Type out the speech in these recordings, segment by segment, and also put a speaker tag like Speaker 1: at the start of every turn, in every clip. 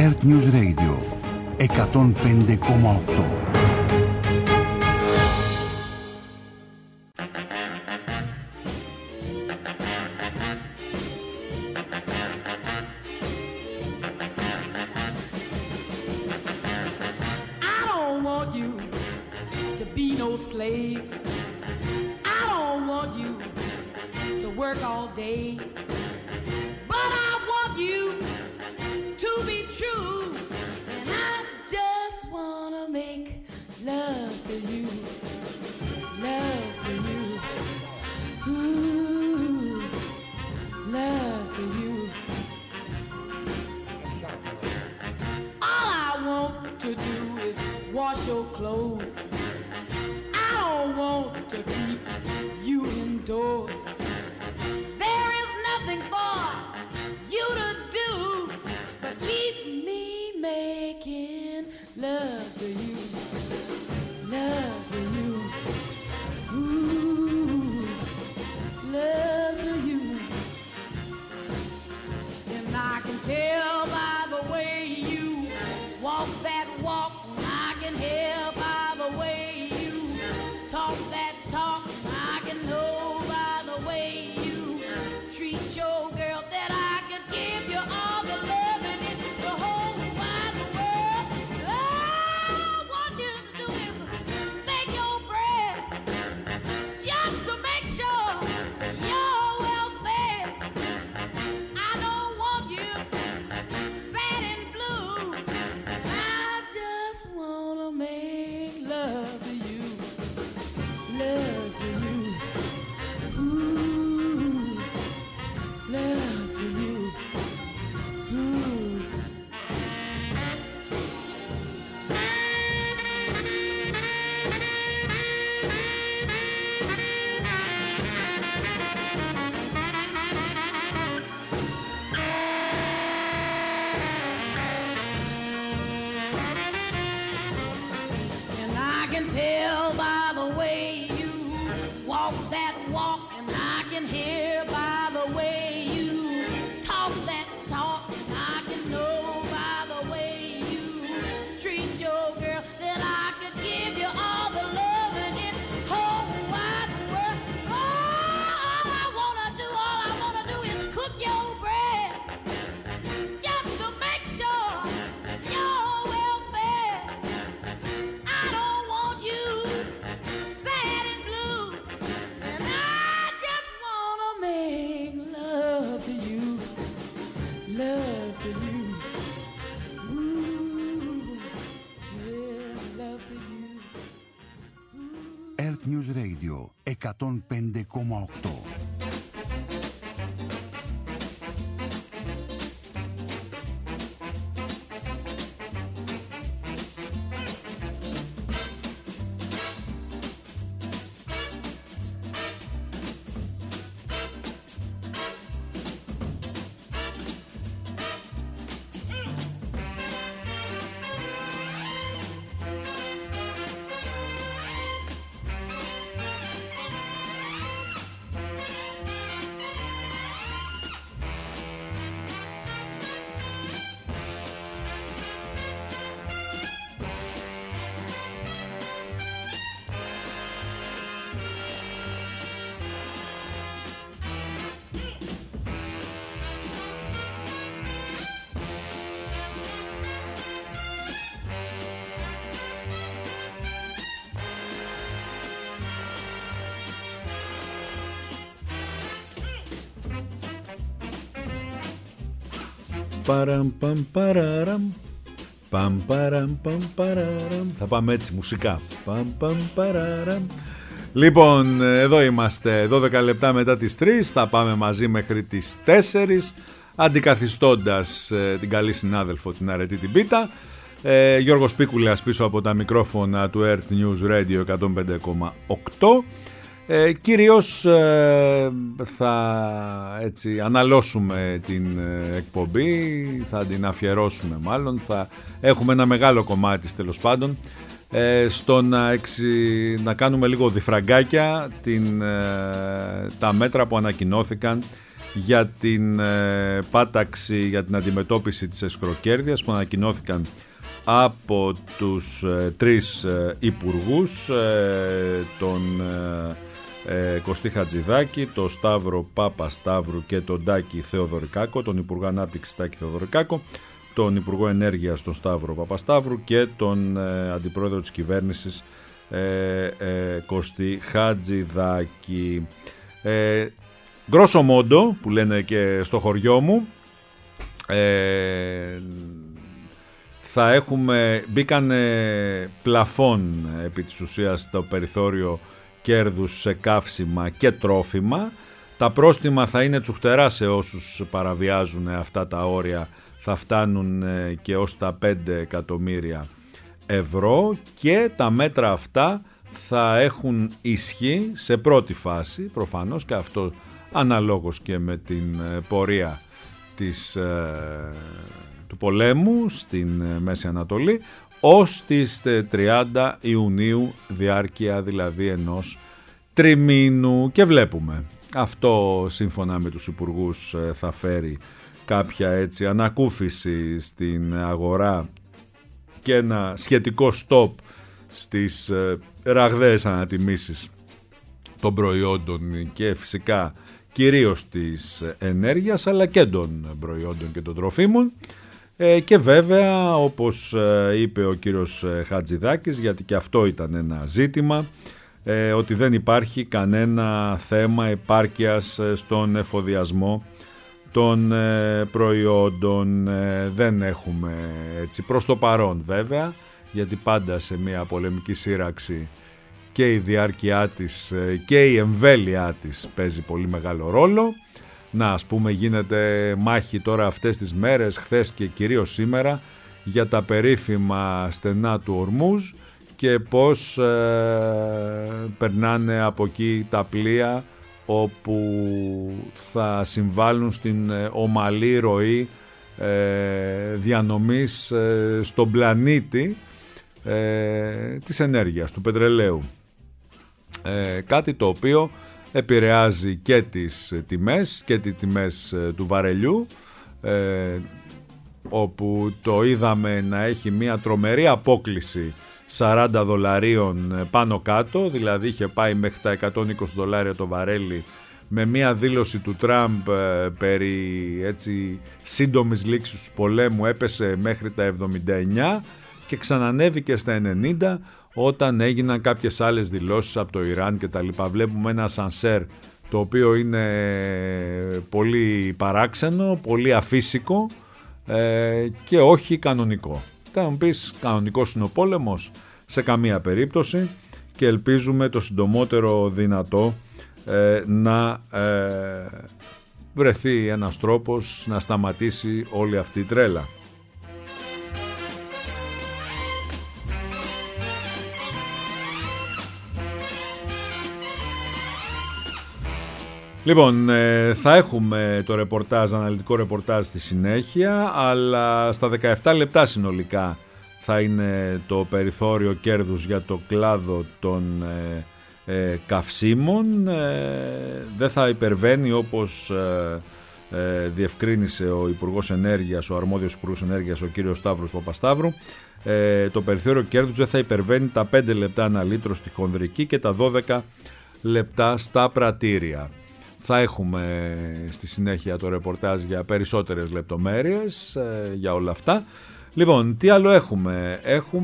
Speaker 1: Earth News Radio 105,8. Earth News Radio 105,8.
Speaker 2: Θα πάμε έτσι μουσικά. Λοιπόν, εδώ είμαστε 12 λεπτά μετά τις 3. Θα πάμε μαζί μέχρι τις 4, αντικαθιστώντας την καλή συνάδελφο την Αρετή την Πίτα. Γιώργος Πίκουλας πίσω από τα μικρόφωνα του Earth News Radio 105,8. Κυρίως θα έτσι αναλώσουμε την εκπομπή, θα την αφιερώσουμε μάλλον, θα έχουμε ένα μεγάλο κομμάτι τέλος πάντων στο να κάνουμε λίγο διφραγκάκια τα μέτρα που ανακοινώθηκαν για την πάταξη, για την αντιμετώπιση της εσχροκέρδειας που ανακοινώθηκαν από τους τρεις υπουργούς, τον Κωστή Χατζηδάκη, τον Σταύρο Παπασταύρου και τον Τάκη Θεοδωρικάκο, τον Υπουργό Ανάπτυξης Τάκη Θεοδωρικάκο, τον Υπουργό Ενέργειας τον Σταύρο Παπασταύρου και τον Αντιπρόεδρο της Κυβέρνησης Κωστή Χατζηδάκη. Γκρόσο μόντο που λένε και στο χωριό μου, θα έχουμε, μπήκανε πλαφόν επί της ουσίας στο περιθώριο κέρδους σε καύσιμα και τρόφιμα. Τα πρόστιμα θα είναι τσουχτερά σε όσους παραβιάζουν αυτά τα όρια, θα φτάνουν και ως τα 5 εκατομμύρια ευρώ και τα μέτρα αυτά θα έχουν ισχύ σε πρώτη φάση, προφανώς και αυτό αναλόγως και με την πορεία του πολέμου στην Μέση Ανατολή, ως τις 30 Ιουνίου, διάρκεια δηλαδή ενός τριμήνου, και βλέπουμε αυτό σύμφωνα με τους υπουργούς θα φέρει κάποια έτσι ανακούφιση στην αγορά και ένα σχετικό στόπ στις ραγδαίες ανατιμήσεις των προϊόντων και φυσικά κυρίως της ενέργειας, αλλά και των προϊόντων και των τροφίμων. Και βέβαια, όπως είπε ο κύριος Χατζηδάκης, γιατί και αυτό ήταν ένα ζήτημα, ότι δεν υπάρχει κανένα θέμα επάρκειας στον εφοδιασμό των προϊόντων. Δεν έχουμε έτσι προς το παρόν βέβαια, γιατί πάντα σε μια πολεμική σύραξη και η διάρκειά της και η εμβέλειά της παίζει πολύ μεγάλο ρόλο. Να, ας πούμε, γίνεται μάχη τώρα αυτές τις μέρες, χθες και κυρίως σήμερα, για τα περίφημα στενά του Ορμούζ και πώς περνάνε από εκεί τα πλοία όπου θα συμβάλλουν στην ομαλή ροή διανομής στον πλανήτη της ενέργειας, του πετρελαίου. Κάτι το οποίο επηρεάζει και τις τιμές και τις τιμές του βαρελιού, όπου το είδαμε να έχει μια τρομερή απόκλιση $40 πάνω κάτω, δηλαδή είχε πάει μέχρι τα $120 το βαρέλι, με μια δήλωση του Τραμπ περί έτσι σύντομης λήξης του πολέμου έπεσε μέχρι τα 79 και ξανανέβηκε στα 90 όταν έγιναν κάποιες άλλες δηλώσεις από το Ιράν και τα λοιπά. Βλέπουμε ένα σανσέρ το οποίο είναι πολύ παράξενο, πολύ αφύσικο και όχι κανονικό. Θα μου πεις, κανονικός είναι ο πόλεμος? Σε καμία περίπτωση, και ελπίζουμε το συντομότερο δυνατό να βρεθεί ένας τρόπος να σταματήσει όλη αυτή η τρέλα. Λοιπόν, θα έχουμε το ρεπορτάζ, αναλυτικό ρεπορτάζ στη συνέχεια, αλλά στα 17 λεπτά συνολικά θα είναι το περιθώριο κέρδους για το κλάδο των καυσίμων. Δεν θα υπερβαίνει, όπως διευκρίνησε ο Υπουργός Ενέργειας, ο αρμόδιος Υπουργός Ενέργειας, ο κύριος Σταύρος Παπασταύρου, το περιθώριο κέρδους δεν θα υπερβαίνει τα 5 λεπτά ανά λίτρο στη χονδρική και τα 12 λεπτά στα πρατήρια. Θα έχουμε στη συνέχεια το ρεπορτάζ για περισσότερες λεπτομέρειες για όλα αυτά. Λοιπόν, τι άλλο έχουμε?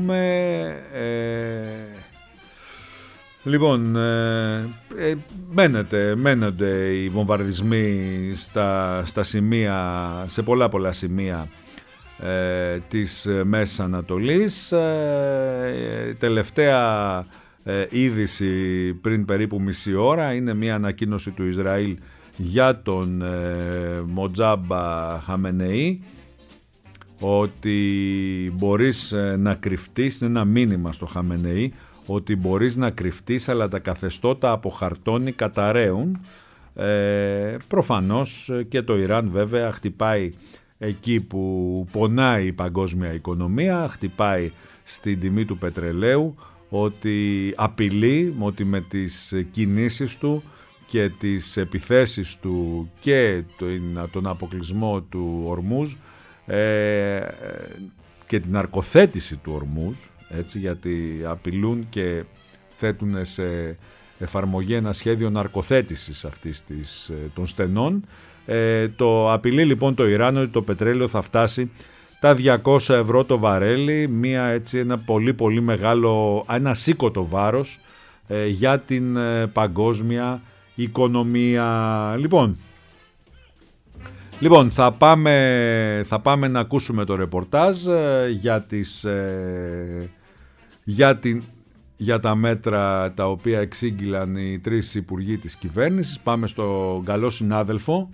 Speaker 2: Μένονται οι βομβαρδισμοί στα σημεία, σε πολλά σημεία της Μέσης Ανατολής. Τελευταία είδηση πριν περίπου μισή ώρα είναι μια ανακοίνωση του Ισραήλ για τον Μοτζάμπα Χαμενεή, ότι μπορείς να κρυφτείς, είναι ένα μήνυμα στο Χαμενεή, ότι μπορείς να κρυφτείς αλλά τα καθεστώτα από χαρτόνι καταραίουν. Προφανώς και το Ιράν βέβαια χτυπάει εκεί που πονάει η παγκόσμια οικονομία, χτυπάει στην τιμή του πετρελαίου, ότι απειλεί ότι με τις κινήσεις του και τις επιθέσεις του και τον αποκλεισμό του Ορμούζ και την αρκοθέτηση του Ορμούζ, έτσι, γιατί απειλούν και θέτουν σε εφαρμογή ένα σχέδιο ναρκοθέτησης αυτής των στενών. Το απειλεί λοιπόν το Ιράν ότι το πετρέλαιο θα φτάσει τα 200 ευρώ το βαρέλι, ένα πολύ πολύ μεγάλο, ένα σήκωτο βάρος για την παγκόσμια οικονομία. Λοιπόν, θα πάμε να ακούσουμε το ρεπορτάζ για τα μέτρα τα οποία εξήγηλαν οι τρεις υπουργοί της κυβέρνησης. Πάμε στον καλό συνάδελφο,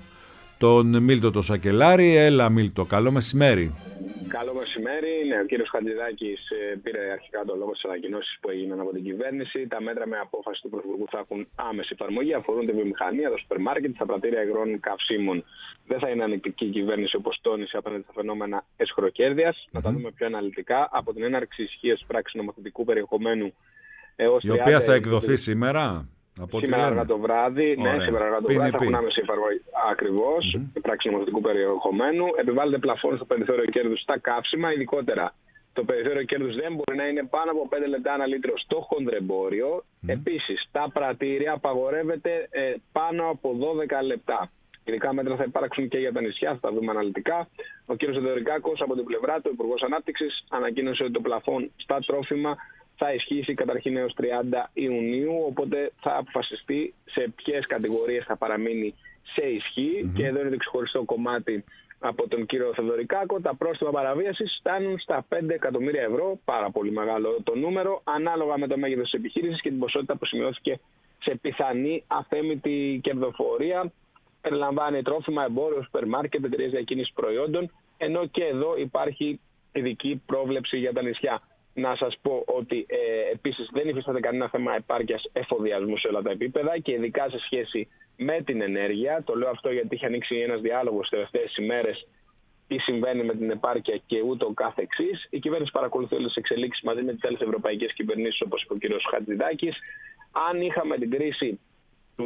Speaker 2: τον Μίλτο το Σακελάρη. Έλα Μίλτο, καλό μεσημέρι.
Speaker 3: Καλό μεσημέρι. Ναι, ο κύριος Χατζηδάκης πήρε αρχικά το λόγο στις ανακοινώσεις που έγιναν από την κυβέρνηση. Τα μέτρα με απόφαση του Πρωθυπουργού θα έχουν άμεση εφαρμογή, αφορούν τη βιομηχανία, το σούπερ μάρκετ, τα πρατήρια υγρών καυσίμων. Δεν θα είναι ανεκτική η κυβέρνηση, όπως τόνισε, απέναντι στα φαινόμενα εσχροκέρδειας. Να τα δούμε πιο αναλυτικά. Από την έναρξη ισχύας πράξης νομοθετικού περιεχομένου έως
Speaker 2: η οποία θα εκδοθεί σήμερα.
Speaker 3: Σήμερα αργά το βράδυ, σήμερα αργά το βράδυ θα έχουν άμεση εφαρμογή. Ακριβώς, πράξη νομοθετικού περιεχομένου. Επιβάλλεται πλαφόν στο περιθώριο κέρδους στα καύσιμα, ειδικότερα. Το περιθώριο κέρδους δεν μπορεί να είναι πάνω από 5 λεπτά ανά λίτρο στο χονδρεμπόριο. Επίσης, τα πρατήρια απαγορεύεται πάνω από 12 λεπτά. Ειδικά μέτρα θα υπάρξουν και για τα νησιά, θα τα δούμε αναλυτικά. Ο κ. Θεοδωρικάκος από την πλευρά του, Υπουργός Ανάπτυξης, ανακοίνωσε ότι το πλαφόν στα τρόφιμα θα ισχύσει καταρχήν έως 30 Ιουνίου, οπότε θα αποφασιστεί σε ποιες κατηγορίες θα παραμείνει σε ισχύ. Και εδώ είναι το ξεχωριστό κομμάτι από τον κύριο Θεοδωρικάκο. Τα πρόστιμα παραβίασης φτάνουν στα 5 εκατομμύρια ευρώ, πάρα πολύ μεγάλο το νούμερο, ανάλογα με το μέγεθος της επιχείρησης και την ποσότητα που σημειώθηκε σε πιθανή αθέμητη κερδοφορία. Περιλαμβάνει τρόφιμα, εμπόριο, σούπερ μάρκετ, εταιρείες διακίνησης προϊόντων, ενώ και εδώ υπάρχει ειδική πρόβλεψη για τα νησιά. Να σας πω ότι επίσης δεν υφίσταται κανένα θέμα επάρκειας εφοδιασμού σε όλα τα επίπεδα και ειδικά σε σχέση με την ενέργεια. Το λέω αυτό γιατί είχε ανοίξει ένας διάλογος στις τελευταίες ημέρες τι συμβαίνει με την επάρκεια και ούτω καθεξής. Η κυβέρνηση παρακολουθεί όλες τις εξελίξεις μαζί με τις άλλες ευρωπαϊκές κυβερνήσεις, όπως είπε ο κ. Χατζηδάκης. Αν είχαμε την κρίση του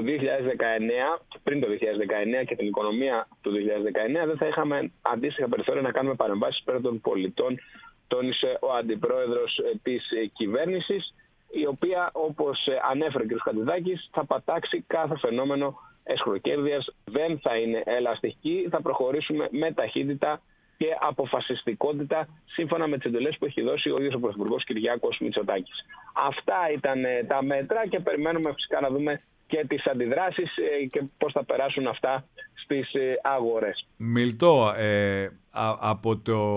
Speaker 3: 2019, πριν το 2019 και την οικονομία του 2019, δεν θα είχαμε αντίστοιχα περιθώρια να κάνουμε παρεμβάσεις πέρα των πολιτών, τόνισε ο αντιπρόεδρος της κυβέρνησης, η οποία, όπως ανέφερε ο κ. Χατζηδάκης, θα πατάξει κάθε φαινόμενο εσχροκέρδειας, δεν θα είναι ελαστική, θα προχωρήσουμε με ταχύτητα και αποφασιστικότητα σύμφωνα με τις εντολές που έχει δώσει ο ίδιος ο Πρωθυπουργός Κυριάκος Μητσοτάκης. Αυτά ήταν τα μέτρα και περιμένουμε φυσικά να δούμε και τις αντιδράσεις και πώς θα περάσουν αυτά στις αγορές.
Speaker 2: Μιλτό, από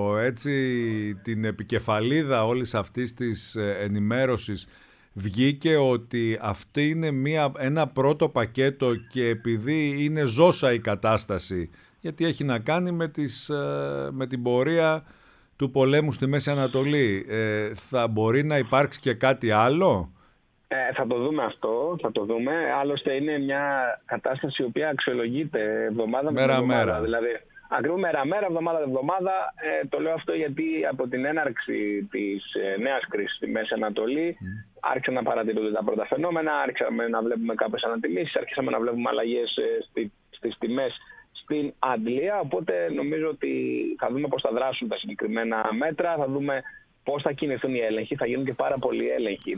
Speaker 2: την επικεφαλίδα όλης αυτής της ενημέρωσης βγήκε ότι αυτή είναι ένα πρώτο πακέτο και επειδή είναι ζώσα η κατάσταση, γιατί έχει να κάνει με την πορεία του πολέμου στη Μέση Ανατολή, θα μπορεί να υπάρξει και κάτι άλλο?
Speaker 3: Θα το δούμε αυτό, θα το δούμε. Άλλωστε είναι μια κατάσταση η οποία αξιολογείται εβδομάδα με εβδομάδα. Δηλαδή, ακριβώς μέρα-μέρα, εβδομάδα-εβδομάδα. Το λέω αυτό γιατί από την έναρξη της νέας κρίσης στη Μέση Ανατολή άρχισαν να παρατηρούνται τα πρώτα φαινόμενα, άρχισαμε να βλέπουμε κάποιες ανατιμήσεις, άρχισαμε να βλέπουμε αλλαγές στις τιμές στην Αγγλία. Οπότε νομίζω ότι θα δούμε πώς θα δράσουν τα συγκεκριμένα μέτρα, θα δούμε πώς θα κινηθούν οι έλεγχοι, θα γίνουν και πάρα πολλοί έλεγχοι.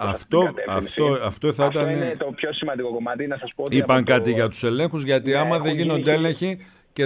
Speaker 2: Αυτό
Speaker 3: είναι το πιο σημαντικό κομμάτι. Να σας πω ότι
Speaker 2: είπαν κάτι για τους ελέγχους, γιατί άμα δεν γίνονται έλεγχοι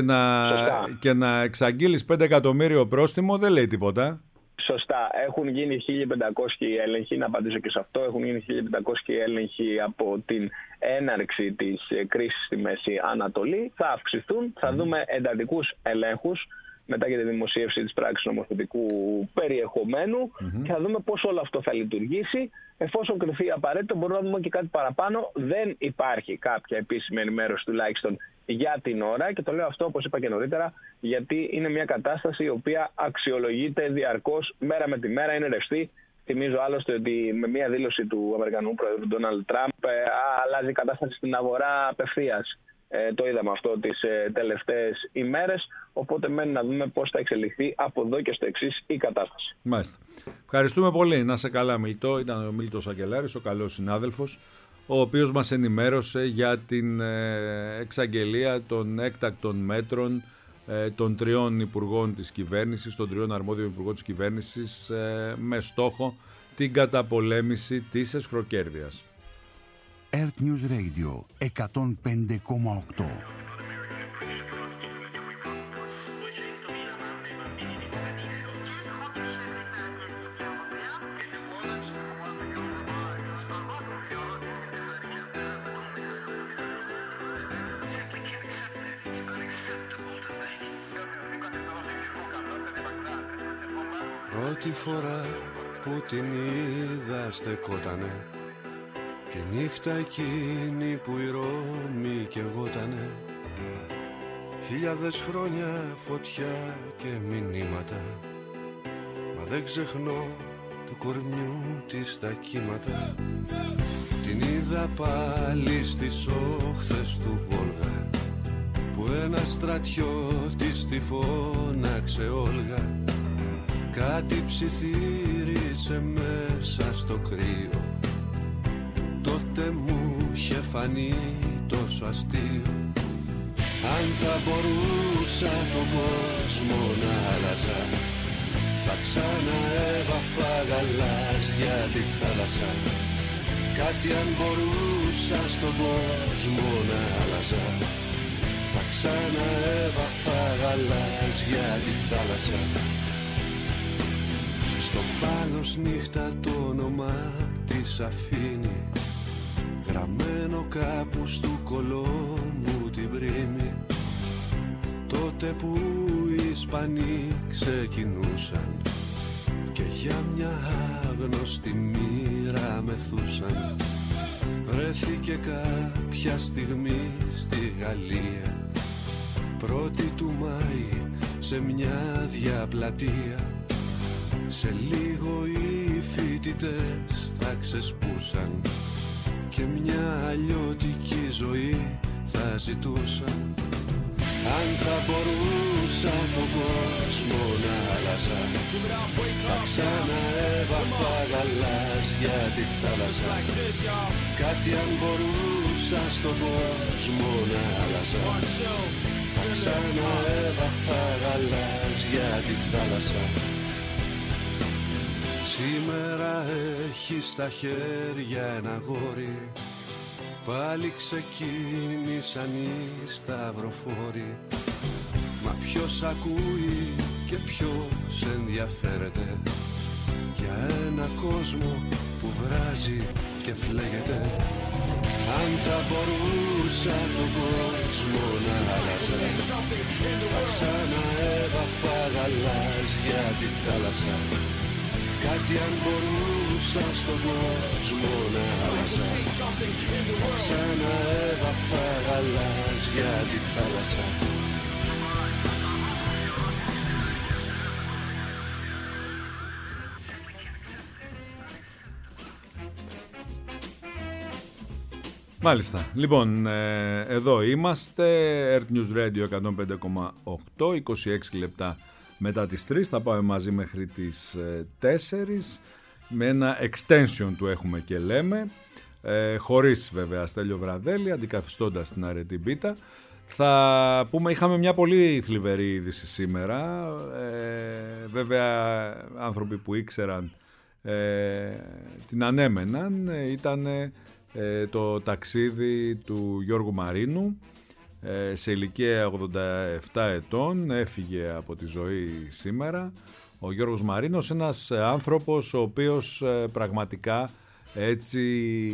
Speaker 2: και να εξαγγείλεις 5 εκατομμύριο πρόστιμο, δεν λέει τίποτα.
Speaker 3: Σωστά. Έχουν γίνει 1.500 έλεγχοι, να απαντήσω και σε αυτό. Έχουν γίνει 1.500 έλεγχοι από την έναρξη της κρίσης στη Μέση Ανατολή. Θα αυξηθούν, θα δούμε εντατικούς ελέγχους μετά για τη δημοσίευση της πράξης νομοθετικού περιεχομένου και θα δούμε πώς όλο αυτό θα λειτουργήσει. Εφόσον κριθεί απαραίτητο, μπορούμε να δούμε και κάτι παραπάνω. Δεν υπάρχει κάποια επίσημη ενημέρωση τουλάχιστον για την ώρα και το λέω αυτό, όπως είπα και νωρίτερα, γιατί είναι μια κατάσταση η οποία αξιολογείται διαρκώς, μέρα με τη μέρα, είναι ρευστή. Θυμίζω άλλωστε ότι με μια δήλωση του Αμερικανού Πρόεδρου Ντόναλντ Τραμπ αλλάζει η κατάσταση στην αγορά απευθείας. Το είδαμε αυτό τις τελευταίες ημέρες, οπότε μένει να δούμε πώς θα εξελιχθεί από εδώ και στο εξής η κατάσταση.
Speaker 2: Μάλιστα. Ευχαριστούμε πολύ. Να σε καλά, Μιλτό. Ήταν ο Μίλτος Σακελάρης, ο καλός συνάδελφος, ο οποίος μας ενημέρωσε για την εξαγγελία των έκτακτων μέτρων των τριών υπουργών της κυβέρνησης, των τριών αρμόδιων υπουργών της κυβέρνησης, με στόχο την καταπολέμηση της εσχροκέρδειας.
Speaker 1: Earth News Radio 105,8.
Speaker 4: Πρώτη φορά που την είδα στεκότανε τη νύχτα εκείνη που η Ρώμη καιγότανε. 1000 χρόνια φωτιά και μηνύματα, μα δεν ξεχνώ του κορμιού της τα κύματα. Την είδα πάλι στις όχθες του Βόλγα, που ένας στρατιώτης τη φώναξε Όλγα. Κάτι ψιθύρισε μέσα στο κρύο, τότε μου είχε φανεί τόσο αστείο. Αν θα μπορούσα τον κόσμο να άλλαζα, θα ξαναέβαφα γαλάζια τη θάλασσα. Κάτι αν μπορούσα στον κόσμο να άλλαζα, θα ξαναέβαφα γαλάζια τη θάλασσα. Στο πάλος νύχτα το όνομα της αφήνει, γραμμένο κάπου στου Κολόμβου την πρίμη. Τότε που οι Ισπανοί ξεκινούσαν και για μια άγνωστη μοίρα μεθούσαν, βρέθηκε κάποια στιγμή στη Γαλλία, 1η του Μάη σε μια διαπλατεία. Σε λίγο οι φοιτητές θα ξεσπούσαν και μια αλλιώτικη ζωή θα ζητούσαν. Αν θα μπορούσα τον κόσμο να άλλαζα, θα ξαναέβαφα γαλάζια τη θάλασσα. Κάτι αν μπορούσα στον κόσμο να άλλαζα, θα ξαναέβαφα γαλάζια τη θάλασσα. Σήμερα έχει στα χέρια ένα γόρι, πάλι ξεκίνησαν οι σταυροφόροι. Μα ποιος ακούει και ποιος ενδιαφέρεται για ένα κόσμο που βράζει και φλέγεται. Αν θα μπορούσα τον κόσμο να άλλαζα, θα ξαναέβαφα γαλάζια τη θάλασσα. Κάτι αν μπορούσα στον κόσμο να άλλαζα, θα ξαναέβαφα γαλάζια τη θάλασσα.
Speaker 2: Μάλιστα. Λοιπόν, εδώ είμαστε, Earth News Radio 105,8, 26 λεπτά μετά τις 3, θα πάμε μαζί μέχρι τις 4, με ένα extension του έχουμε και λέμε, χωρίς βέβαια Στέλιο Βραδέλη, αντικαθιστώντας την Αρετή Μπίτα. Θα πούμε, είχαμε μια πολύ θλιβερή είδηση σήμερα, βέβαια άνθρωποι που ήξεραν την ανέμεναν, ήταν το ταξίδι του Γιώργου Μαρίνου, σε ηλικία 87 ετών, έφυγε από τη ζωή σήμερα. Ο Γιώργος Μαρίνος, ένας άνθρωπος ο οποίος πραγματικά έτσι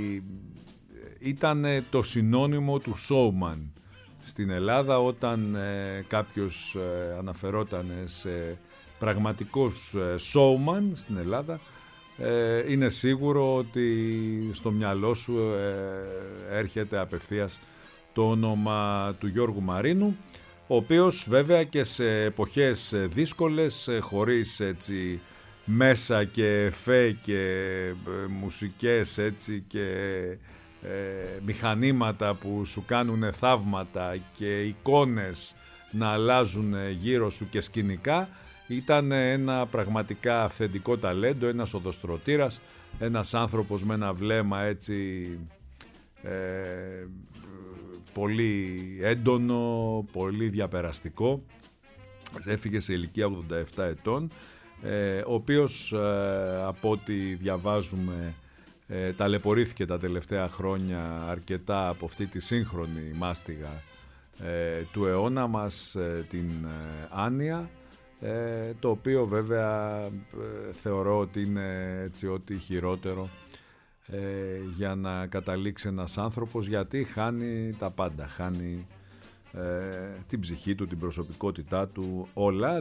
Speaker 2: ήταν το συνώνυμο του showman στην Ελλάδα. Όταν κάποιος αναφερόταν σε πραγματικός showman στην Ελλάδα, είναι σίγουρο ότι στο μυαλό σου έρχεται απευθείας το όνομα του Γιώργου Μαρίνου, ο οποίος βέβαια και σε εποχές δύσκολες, χωρίς έτσι μέσα και εφέ και μουσικές έτσι και μηχανήματα που σου κάνουν θαύματα και εικόνες να αλλάζουν γύρω σου και σκηνικά, ήταν ένα πραγματικά αυθεντικό ταλέντο, ένας οδοστρωτήρας, ένας άνθρωπος με ένα βλέμμα έτσι πολύ έντονο, πολύ διαπεραστικό. Έφυγε σε ηλικία 87 ετών, ο οποίος από ό,τι διαβάζουμε ταλαιπωρήθηκε τα τελευταία χρόνια αρκετά από αυτή τη σύγχρονη μάστιγα του αιώνα μας, την άνοια, το οποίο βέβαια θεωρώ ότι είναι έτσι ό,τι χειρότερο για να καταλήξει ένας άνθρωπος, γιατί χάνει τα πάντα, χάνει την ψυχή του, την προσωπικότητά του, όλα.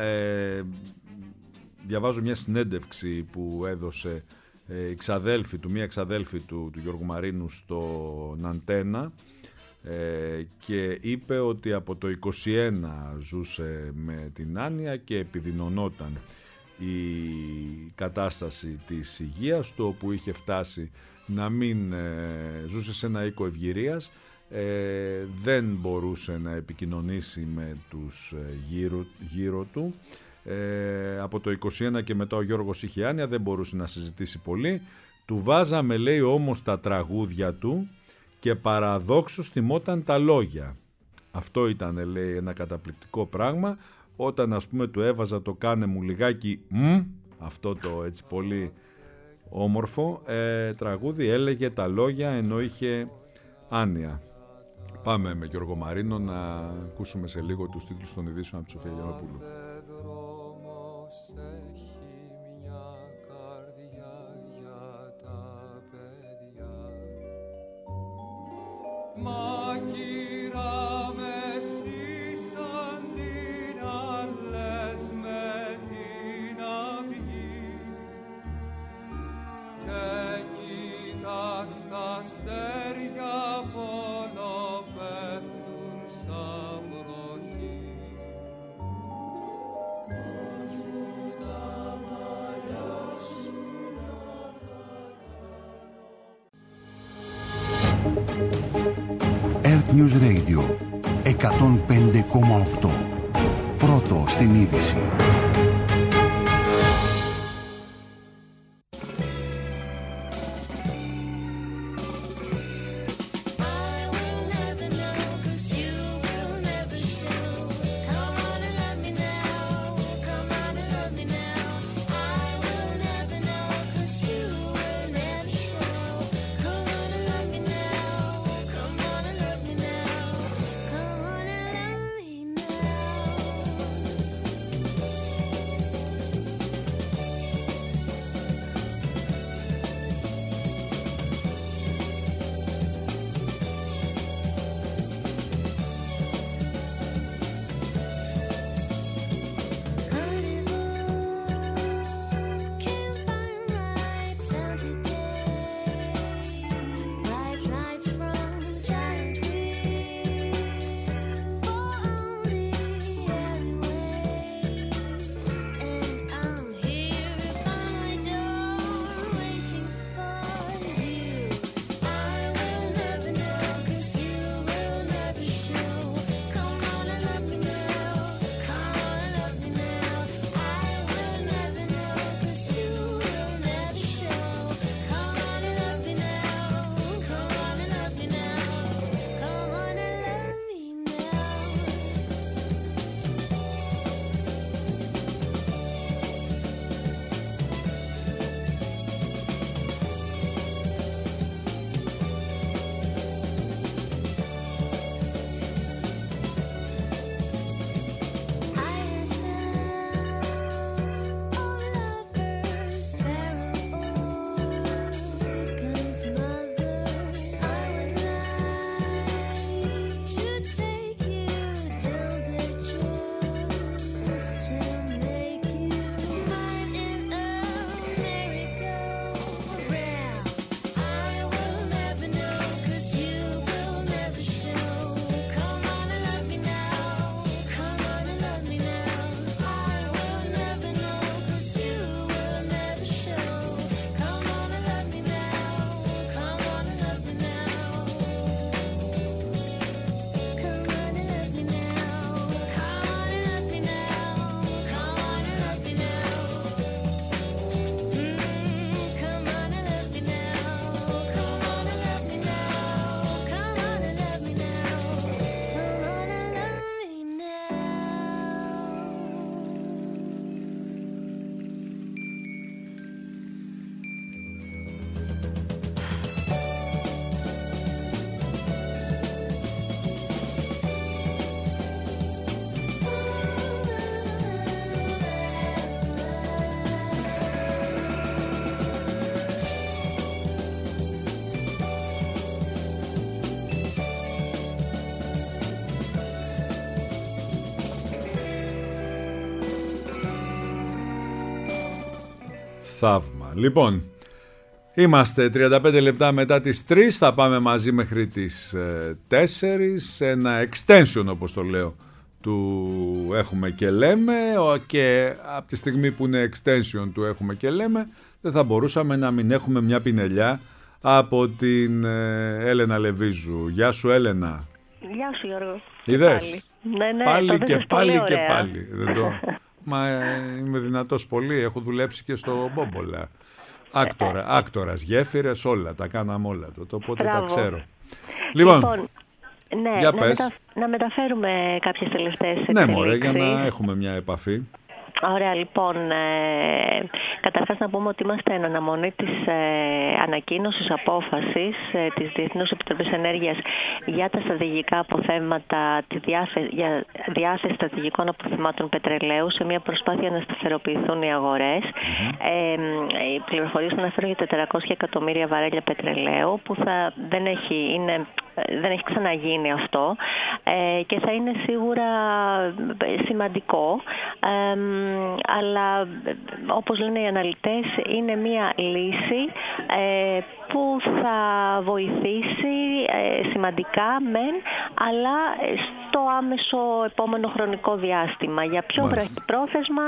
Speaker 2: Διαβάζω μια συνέντευξη που έδωσε η ξαδέλφη του, μία ξαδέλφη του Γιώργου Μαρίνου στον Αντένα, και είπε ότι από το 21 ζούσε με την άνοια και επιδεινωνόταν η κατάσταση της υγείας του, όπου είχε φτάσει να μην ζούσε σε ένα οίκο ευγυρίας, δεν μπορούσε να επικοινωνήσει με τους γύρω του. Από το 21 και μετά ο Γιώργος είχε άνοια, δεν μπορούσε να συζητήσει πολύ. Του βάζαμε, λέει, όμως τα τραγούδια του και παραδόξως θυμόταν τα λόγια. Αυτό ήταν, λέει, ένα καταπληκτικό πράγμα. Όταν, ας πούμε, του έβαζα το «κάνε μου λιγάκι αυτό το έτσι πολύ όμορφο τραγούδι, έλεγε τα λόγια ενώ είχε άνοια. Πάμε με Γιώργο Μαρίνο να ακούσουμε σε λίγο τους τίτλους των ειδήσεων από τη Σοφία Γιαννόπουλου.
Speaker 5: Μα κύρα με σύσαν την άλλες με την αυγή και κοίτας τα αστέρια πόνο πέφτουν σαν βροχή. Τα μαλλιά σου
Speaker 1: Earth News Radio 105,8. Πρώτο στην είδηση.
Speaker 2: Θαύμα. Λοιπόν, είμαστε 35 λεπτά μετά τις 3, θα πάμε μαζί μέχρι τις 4, ένα extension όπως το λέω του Έχουμε και Λέμε, και από τη στιγμή που είναι extension του Έχουμε και Λέμε δεν θα μπορούσαμε να μην έχουμε μια πινελιά από την Έλενα Λεβίζου. Γεια σου Έλενα.
Speaker 6: Γεια σου Γιώργο.
Speaker 2: Είδες?
Speaker 6: Ναι,
Speaker 2: πάλι και πάλι και πάλι. Μα είμαι δυνατός πολύ, έχω δουλέψει και στο Μπόμπολα. Άκτορας, γέφυρες, όλα, τα κάναμε όλα τότε, οπότε τα ξέρω. Λοιπόν,
Speaker 6: ναι,
Speaker 2: για πες.
Speaker 6: Να μεταφέρουμε κάποιες τελευταίες εξελίξεις.
Speaker 2: Ναι μωρέ, για να έχουμε μια επαφή.
Speaker 6: Ωραία, λοιπόν, καταρχάς να πούμε ότι είμαστε εν αναμονή της ανακοίνωσης απόφασης της Διεθνούς Επιτροπής Ενέργειας για τα στρατηγικά αποθέματα, για διάθεση στρατηγικών αποθεμάτων πετρελαίου σε μια προσπάθεια να σταθεροποιηθούν οι αγορές. Οι πληροφορίες αναφέρουν για 400 εκατομμύρια βαρέλια πετρελαίου που δεν έχει ξαναγίνει αυτό και θα είναι σίγουρα σημαντικό, αλλά όπως λένε οι αναλυτές είναι μια λύση που θα βοηθήσει σημαντικά μεν, αλλά στο άμεσο επόμενο χρονικό διάστημα. Για πιο βραχυπρόθεσμα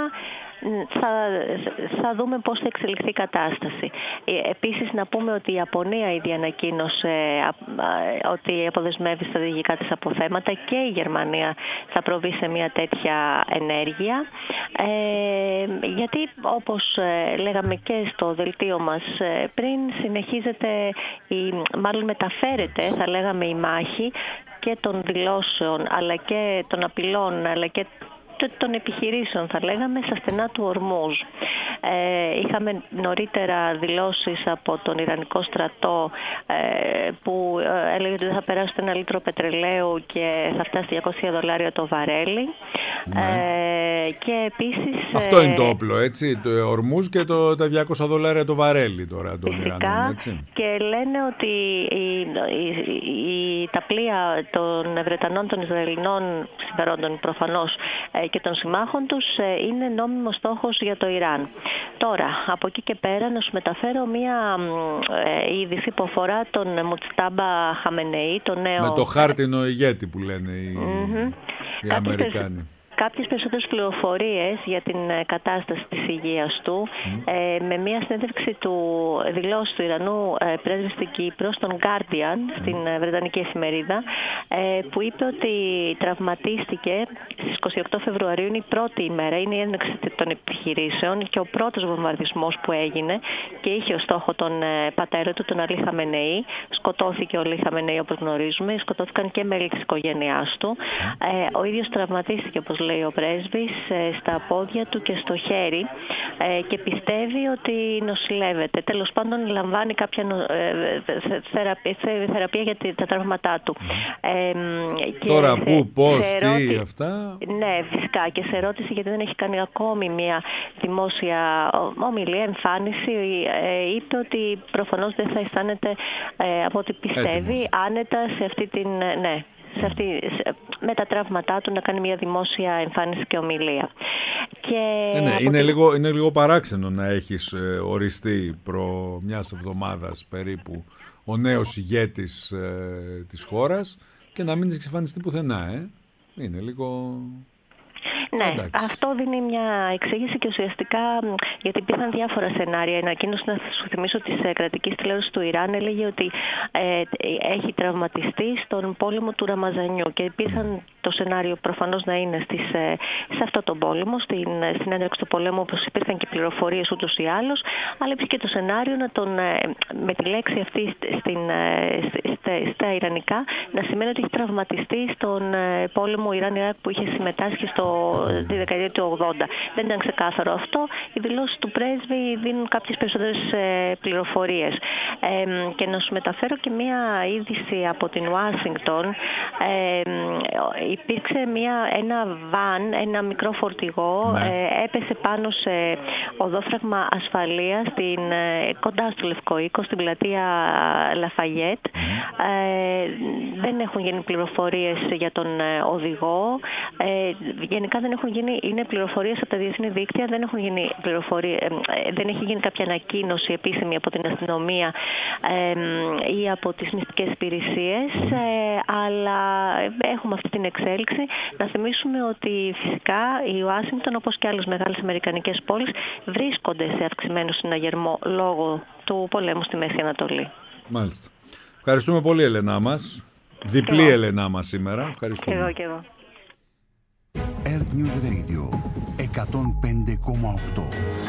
Speaker 6: θα δούμε πώς θα εξελιχθεί η κατάσταση. Επίσης να πούμε ότι η Ιαπωνία ήδη ανακοίνωσε ότι αποδεσμεύει στρατηγικά της αποθέματα και η Γερμανία θα προβεί σε μια τέτοια ενέργεια, γιατί όπως λέγαμε και στο δελτίο μας πριν, συνεχίζεται μάλλον μεταφέρεται θα λέγαμε η μάχη και των δηλώσεων αλλά και των απειλών αλλά και των επιχειρήσεων θα λέγαμε στα στενά του Ορμούζ. Είχαμε νωρίτερα δηλώσεις από τον Ιρανικό στρατό που έλεγε ότι δεν θα περάσει ένα λίτρο πετρελαίου και θα φτάσει $200 το βαρέλι. Και επίσης,
Speaker 2: αυτό είναι το όπλο, έτσι, το Ορμούζ και τα $200 το βαρέλι τώρα των Ιρανών, έτσι.
Speaker 6: Και λένε ότι τα πλοία των Βρετανών, των Ισραηλινών συμφερόντων προφανώς και των συμμάχων τους είναι νόμιμος στόχος για το Ιράν. Τώρα, από εκεί και πέρα να σου μεταφέρω μία είδηση που αφορά τον Μουτστάμπα Χαμενεή, το νέο... Με
Speaker 2: το χάρτινο ηγέτη που λένε οι Αμερικάνοι.
Speaker 6: Κάποιες περισσότερες πληροφορίες για την κατάσταση της υγείας του με μια συνέντευξη του δηλώσει του Ιρανού πρέσβη στην Κύπρο, στον Guardian, στην βρετανική εφημερίδα, που είπε ότι τραυματίστηκε στις 28 Φεβρουαρίου, είναι η πρώτη ημέρα, είναι η έναρξη των επιχειρήσεων και ο πρώτος βομβαρδισμός που έγινε και είχε ως στόχο τον πατέρα του, τον Αλή Χαμενεή. Σκοτώθηκε ο Αλή Χαμενεή όπως γνωρίζουμε, σκοτώθηκαν και μέλη της οικογένειάς του. Ο ίδιος τραυματίστηκε, όπως λέει ο πρέσβης, στα πόδια του και στο χέρι και πιστεύει ότι νοσηλεύεται. Τέλος πάντων λαμβάνει κάποια θεραπεία για τα τραύματά του.
Speaker 2: Τώρα πού, πώς, τι, αυτά?
Speaker 6: Ναι, φυσικά. Και σε ερώτηση γιατί δεν έχει κάνει ακόμη μια δημόσια ομιλία, εμφάνιση, είπε ότι προφανώς δεν θα αισθάνεται από ό,τι πιστεύει άνετα σε αυτή την... Ναι. Με τα τραύματά του να κάνει μια δημόσια εμφάνιση και ομιλία.
Speaker 2: Είναι λίγο παράξενο να έχεις οριστεί προ μιας εβδομάδας περίπου ο νέος ηγέτης της χώρας και να μην εξαφανιστεί πουθενά. Είναι λίγο...
Speaker 6: Ναι, αυτό δίνει μια εξήγηση και ουσιαστικά γιατί υπήρχαν διάφορα σενάρια. Η ανακοίνωση, να σου θυμίσω, της κρατικής τηλεόρασης του Ιράν έλεγε ότι έχει τραυματιστεί στον πόλεμο του Ραμαζανιού και υπήρχαν το σενάριο προφανώς να είναι σε αυτό τον πόλεμο, στην έναρξη του πολέμου, όπως υπήρχαν και πληροφορίες ούτως ή άλλως, αλλά υπήρχε και το σενάριο να με τη λέξη αυτή στα Ιρανικά να σημαίνει ότι έχει τραυματιστεί στον πόλεμο Ιράν-Ιράκ που είχε συμμετάσχει τη δεκαετία του 80. Δεν ήταν ξεκάθαρο αυτό. Οι δηλώσεις του πρέσβη δίνουν κάποιες περισσότερες πληροφορίες. Και να σου μεταφέρω και μία είδηση από την Ουάσιγκτον. Υπήρξε ένα μικρό φορτηγό, έπεσε πάνω σε οδόφραγμα ασφαλείας κοντά στο Λευκό Οίκο, στην πλατεία Λαφαγέτ. Δεν έχουν γίνει πληροφορίες για τον οδηγό. Γενικά δεν έχουν γίνει, είναι πληροφορίες από τα διεθνή δίκτυα, δεν έχουν γίνει δεν έχει γίνει κάποια ανακοίνωση επίσημη από την αστυνομία ή από τις μυστικές υπηρεσίες, αλλά έχουμε αυτή την εξέλιξη. Να θυμίσουμε ότι φυσικά η Ουάσιγκτον, όπως και άλλες μεγάλες αμερικανικές πόλεις, βρίσκονται σε αυξημένο συναγερμό λόγω του πολέμου στη Μέση Ανατολή.
Speaker 2: Μάλιστα. Ευχαριστούμε πολύ, Ελενά μας. Διπλή Ελενά μας σήμερα. Ευχαριστούμε.
Speaker 6: Και εγώ.
Speaker 1: Earth News Radio 105,8.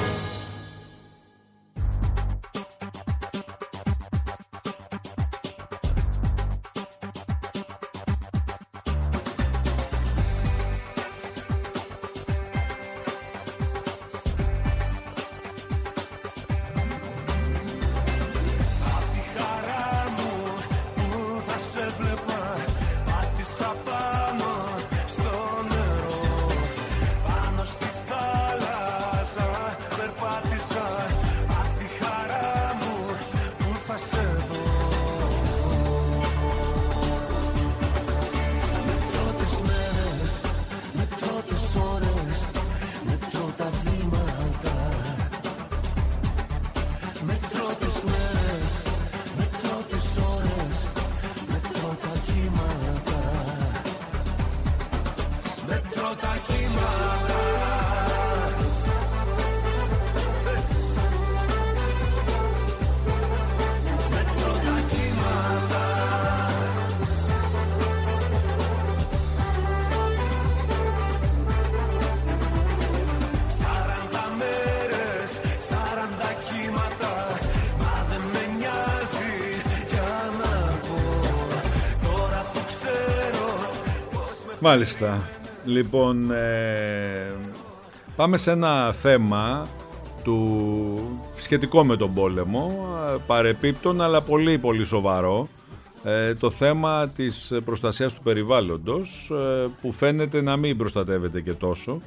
Speaker 2: Μάλιστα. Λοιπόν, πάμε σε ένα θέμα σχετικό με τον πόλεμο, παρεπίπτον, αλλά πολύ πολύ σοβαρό. Το θέμα της προστασίας του περιβάλλοντος, που φαίνεται να μην προστατεύεται και τόσο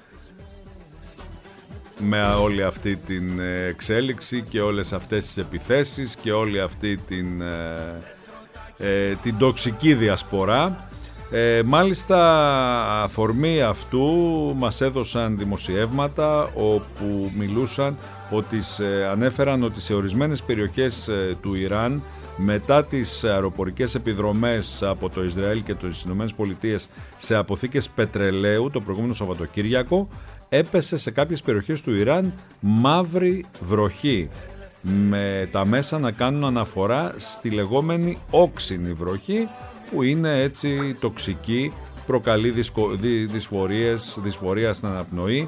Speaker 2: με όλη αυτή την εξέλιξη και όλες αυτές τις επιθέσεις και όλη αυτή την τοξική διασπορά. Μάλιστα, αφορμή αυτού μας έδωσαν δημοσιεύματα όπου ανέφεραν ότι σε ορισμένες περιοχές του Ιράν, μετά τις αεροπορικές επιδρομές από το Ισραήλ και τις Ηνωμένες Πολιτείες σε αποθήκες πετρελαίου το προηγούμενο Σαββατοκύριακο, έπεσε σε κάποιες περιοχές του Ιράν μαύρη βροχή, με τα μέσα να κάνουν αναφορά στη λεγόμενη όξινη βροχή, που είναι έτσι τοξική, προκαλεί δυσφορία στην αναπνοή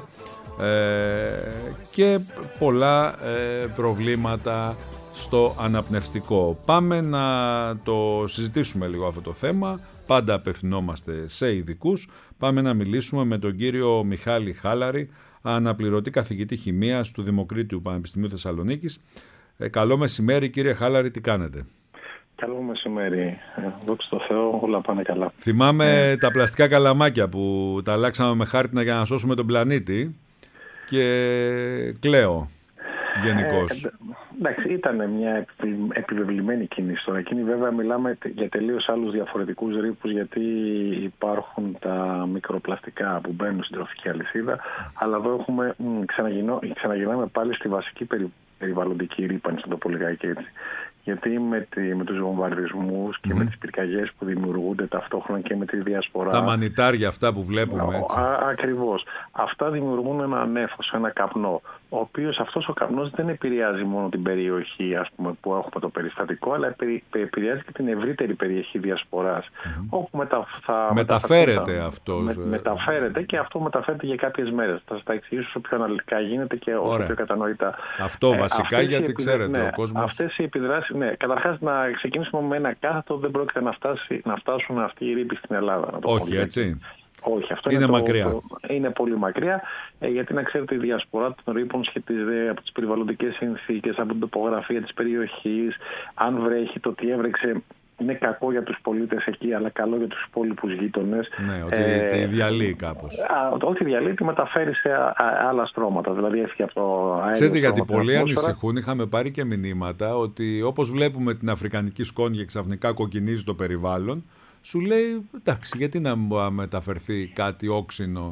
Speaker 2: και πολλά προβλήματα στο αναπνευστικό. Πάμε να το συζητήσουμε λίγο αυτό το θέμα. Πάντα απευθυνόμαστε σε ειδικούς. Πάμε να μιλήσουμε με τον κύριο Μιχάλη Χάλαρη, αναπληρωτή καθηγητή χημείας του Δημοκρίτιου Πανεπιστημίου Θεσσαλονίκης. Καλό μεσημέρι, κύριε Χάλαρη, τι κάνετε?
Speaker 7: Καλό μεσημέρι. Δόξα τω Θεώ, όλα πάνε καλά.
Speaker 2: Θυμάμαι τα πλαστικά καλαμάκια που τα αλλάξαμε με χάρτινα για να σώσουμε τον πλανήτη και κλαίω γενικώς.
Speaker 7: Εντάξει, ήταν μια επιβεβλημένη κίνηση τώρα. Εκείνη βέβαια μιλάμε για τελείως άλλους διαφορετικούς ρήπους, γιατί υπάρχουν τα μικροπλαστικά που μπαίνουν στην τροφική αλυσίδα, αλλά εδώ ξαναγυρνάμε πάλι στη βασική περιβαλλοντική ρήπανση, να το πω λιγάκι έτσι. Γιατί με τους βομβαρδισμούς και με τις πυρκαγιές που δημιουργούνται ταυτόχρονα και με τη διασπορά.
Speaker 2: Τα μανιτάρια αυτά που βλέπουμε έτσι.
Speaker 7: Ακριβώς. Αυτά δημιουργούν ένα νέφος, ένα καπνό. Ο οποίος αυτός ο καπνός δεν επηρεάζει μόνο την περιοχή, ας πούμε, που έχουμε το περιστατικό, αλλά επηρεάζει και την ευρύτερη περιοχή διασποράς. Όπου
Speaker 2: μεταφέρεται αυτό.
Speaker 7: Μεταφέρεται και αυτό μεταφέρεται για κάποιες μέρες. Θα σας τα εξηγήσω όσο πιο αναλυτικά γίνεται και όσο πιο κατανοητά.
Speaker 2: Αυτό βασικά, γιατί ξέρετε, ο κόσμος.
Speaker 7: Αυτές οι επιδράσεις, καταρχάς να ξεκινήσουμε με ένα κάθετο, δεν πρόκειται να φτάσουν αυτοί οι ρήποι στην Ελλάδα. Να το
Speaker 2: όχι, έτσι.
Speaker 7: Όχι, αυτό
Speaker 2: είναι μακριά.
Speaker 7: Είναι πολύ μακριά, γιατί να ξέρετε, η διασπορά των ρήπων σχετίζεται από τις περιβαλλοντικές συνθήκες, από την τοπογραφία της περιοχής. Αν βρέχει, το τι έβρεξε είναι κακό για τους πολίτες εκεί, αλλά καλό για τους υπόλοιπους γείτονες.
Speaker 2: Ναι, ότι τη διαλύει κάπως.
Speaker 7: Όχι διαλύει, τη μεταφέρει σε άλλα στρώματα. Δηλαδή έφυγε από το αέριο.
Speaker 2: Ξέρετε, γιατί πολλοί ανησυχούν, είχαμε πάρει και μηνύματα ότι όπως βλέπουμε την αφρικανική σκόνη και ξαφνικά κοκκινίζει το περιβάλλον, σου λέει εντάξει, γιατί να μεταφερθεί κάτι όξινο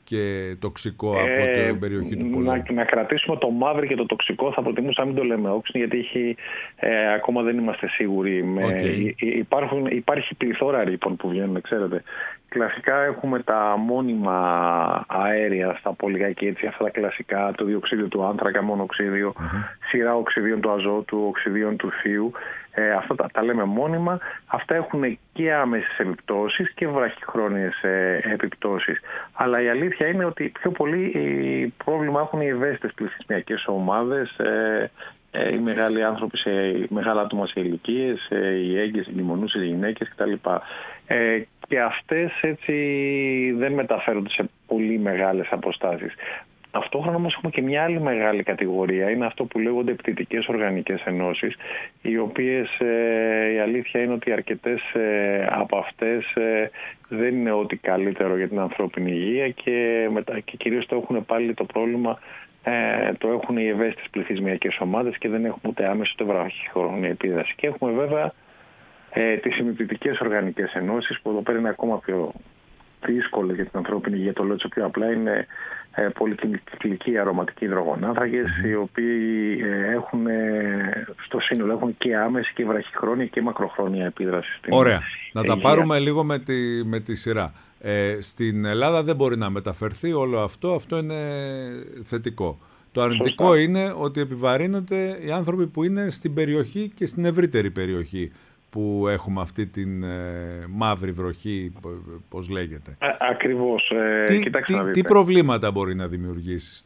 Speaker 2: και τοξικό από την περιοχή του πολέμου?
Speaker 7: Να κρατήσουμε το μαύρη και το τοξικό. Θα προτιμούσα να μην το λέμε όξινη, γιατί ακόμα δεν είμαστε σίγουροι. Υπάρχει πληθώρα ρήπων που βγαίνουν, ξέρετε. Κλασικά έχουμε τα μόνιμα αέρια στα πολυκατοικία, έτσι, αυτά τα κλασικά, το διοξείδιο του άνθρακα, μονοξείδιο, σειρά οξυδίων του αζότου, οξυδίων του θείου. Αυτά τα λέμε μόνιμα. Αυτά έχουν και άμεσες επιπτώσεις και βραχυχρόνιες επιπτώσεις. Αλλά η αλήθεια είναι ότι πιο πολύ πρόβλημα έχουν οι ευαίσθητες πληθυσμιακές ομάδες, οι μεγάλοι άνθρωποι, μεγάλα άτομα σε ηλικίες, οι έγκυες, οι λιμονούσες, οι γυναίκες κτλ. Και αυτές έτσι δεν μεταφέρονται σε πολύ μεγάλες αποστάσεις. Ταυτόχρονα όμως έχουμε και μια άλλη μεγάλη κατηγορία, είναι αυτό που λέγονται πτυτικές οργανικές ενώσεις, οι οποίες η αλήθεια είναι ότι αρκετές από αυτές δεν είναι ό,τι καλύτερο για την ανθρώπινη υγεία και κυρίως το έχουν πάλι το πρόβλημα, το έχουν οι ευαίσθητες πληθυσμιακές ομάδες και δεν έχουμε ούτε άμεση ούτε βραχυχρόνια επίδραση. Και έχουμε βέβαια τις ημιπτυτικές οργανικές ενώσεις, που εδώ πέρα είναι ακόμα πιο δύσκολες για την ανθρώπινη υγεία. Το λέω έτσι πιο απλά, είναι πολυκυκλικοί αρωματικοί υδρογονάνθρακες, οι οποίοι έχουν στο σύνολο έχουν και άμεση και βραχυχρόνια και μακροχρόνια επίδραση.
Speaker 2: Ωραία. Να τα πάρουμε λίγο με τη σειρά. Στην Ελλάδα δεν μπορεί να μεταφερθεί όλο αυτό. Αυτό είναι θετικό. Το αρνητικό είναι ότι επιβαρύνονται οι άνθρωποι που είναι στην περιοχή και στην ευρύτερη περιοχή που έχουμε αυτή την μαύρη βροχή, πώς λέγεται.
Speaker 7: Ακριβώς.
Speaker 2: Τι προβλήματα μπορεί να δημιουργήσει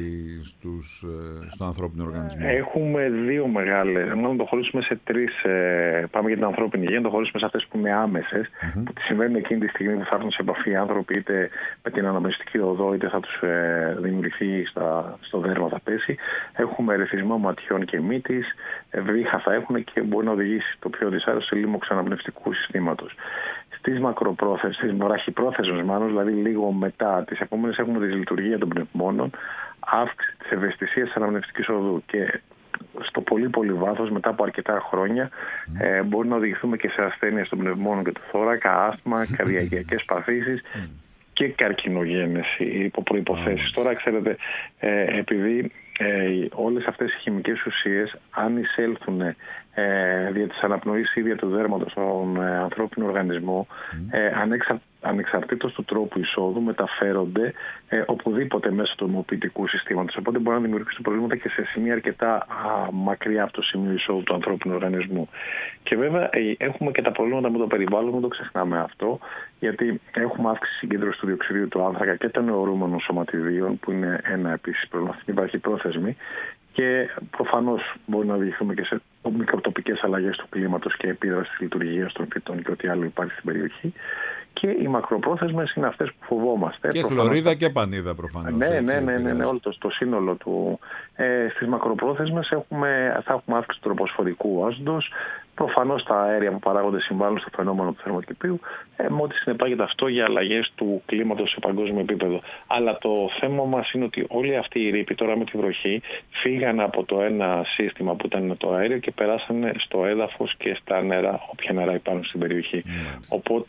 Speaker 2: στον ανθρώπινο οργανισμό?
Speaker 7: Έχουμε δύο μεγάλες. Να το χωρίσουμε σε τρεις. Πάμε για την ανθρώπινη υγεία, να το χωρίσουμε σε αυτές που είναι άμεσες, που συμβαίνουν εκείνη τη στιγμή που θα έρθουν σε επαφή οι άνθρωποι, είτε με την αναμνηστική οδό, είτε θα τους δημιουργηθεί στο δέρμα, θα πέσει. Έχουμε ερεθισμό ματιών και μύτης, βήχα θα έχουν και μπορεί να οδηγήσει το πιο δυσάρεστο σε λίμωξη αναπνευστικού συστήματος. Στις βραχυπρόθεσμες μάλλον, δηλαδή λίγο μετά τις επόμενες, έχουμε τη λειτουργία των πνευμόνων, αύξηση της ευαισθησίας της αναπνευστικής οδού και στο πολύ πολύ βάθος, μετά από αρκετά χρόνια, μπορεί να οδηγηθούμε και σε ασθένειες των πνευμόνων και του θώρακα, άσθμα, καρδιακιακές παθήσεις και καρκινογένεση υπό προϋποθέσεις. Τώρα, ξέρετε, επειδή όλες αυτές οι χημικές ουσίες, αν εισέλθουν δια της αναπνοής ή δια του δέρματος στον ανθρώπινο οργανισμό, ανεξαρτήτως του τρόπου εισόδου, μεταφέρονται οπουδήποτε μέσω του αιμοποιητικού συστήματος. Οπότε μπορεί να δημιουργήσουν προβλήματα και σε σημεία αρκετά μακριά από το σημείο εισόδου του ανθρώπινου οργανισμού. Και βέβαια έχουμε και τα προβλήματα με το περιβάλλον, μην το ξεχνάμε αυτό, γιατί έχουμε αύξηση συγκέντρωση του διοξιδίου του άνθρακα και των αιωρούμενων σωματιδίων, που είναι ένα επίσης πρόβλημα. Αυτή υπάρχει πρόθεσμη. Και προφανώς μπορεί να οδηγηθούμε και σε μικροτοπικές αλλαγές του κλίματος και επίδραση της λειτουργίας των φυτών και ό,τι άλλο υπάρχει στην περιοχή. Και οι μακροπρόθεσμες είναι αυτές που φοβόμαστε.
Speaker 2: Και χλωρίδα και πανίδα προφανώς.
Speaker 7: Ναι, όλο το σύνολο του. Στις μακροπρόθεσμες θα έχουμε αύξηση του τροποσφαιρικού άζωτος. Προφανώς τα αέρια που παράγονται συμβάλλουν στο φαινόμενο του θερμοκηπίου, με ό,τι συνεπάγεται αυτό για αλλαγές του κλίματος σε παγκόσμιο επίπεδο. Αλλά το θέμα μας είναι ότι όλοι αυτοί οι ρήποι τώρα με τη βροχή φύγαν από το ένα σύστημα που ήταν το αέριο και περάσανε στο έδαφος και στα νερά, όποια νερά υπάρχουν στην περιοχή. Οπότε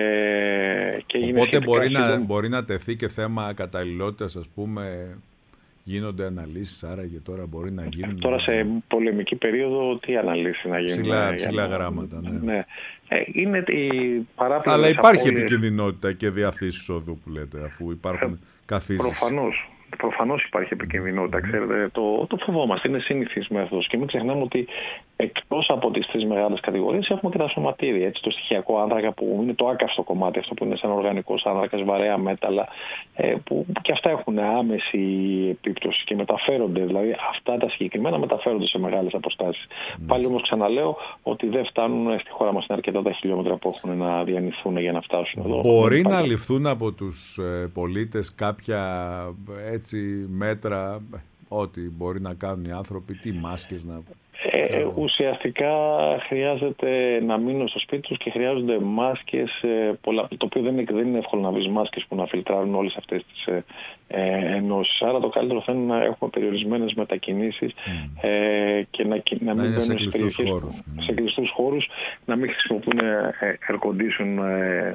Speaker 2: μπορεί να τεθεί και θέμα καταλληλότητας, ας πούμε. Γίνονται αναλύσεις, άραγε τώρα μπορεί να γίνουν.
Speaker 7: Τώρα σε πολεμική περίοδο τι αναλύσεις να γίνουν?
Speaker 2: Ψηλά γράμματα, ναι.
Speaker 7: Είναι η παράπλευρες.
Speaker 2: Αλλά υπάρχει επικινδυνότητα και διαφθήσεις οδού που λέτε, αφού υπάρχουν καθίσεις.
Speaker 7: Προφανώς υπάρχει επικινδυνότητα, ξέρετε, το φοβόμαστε, είναι σύνηθις μέθοδος και μην ξεχνάμε ότι εκτός από τις τρεις μεγάλες κατηγορίες έχουμε και τα σωματίδια, έτσι, το στοιχειακό άνθρακα που είναι το άκαυστο κομμάτι, αυτό που είναι σαν οργανικός άνθρακας, βαρέα μέταλλα, που και αυτά έχουν άμεση επίπτωση και μεταφέρονται, δηλαδή αυτά τα συγκεκριμένα μεταφέρονται σε μεγάλες αποστάσεις. Πάλι όμως ξαναλέω ότι δεν φτάνουν στη χώρα μας, είναι αρκετά τα χιλιόμετρα που έχουν να διανυθούν για να φτάσουν εδώ.
Speaker 2: Μπορεί να ληφθούν από τους πολίτες κάποια έτσι μέτρα, ό,τι μπορεί να κάνουν οι άνθρωποι, τι μάσκες να...
Speaker 7: Ουσιαστικά χρειάζεται να μείνουν στο σπίτι τους και χρειάζονται μάσκες, το οποίο δεν είναι εύκολο να βρεις μάσκες που να φιλτράρουν όλες αυτές τις ενώσεις. Άρα το καλύτερο θα είναι να έχουμε περιορισμένες μετακινήσεις και να μην μπαίνουν σε κλειστούς χώρους, να μην χρησιμοποιούν air condition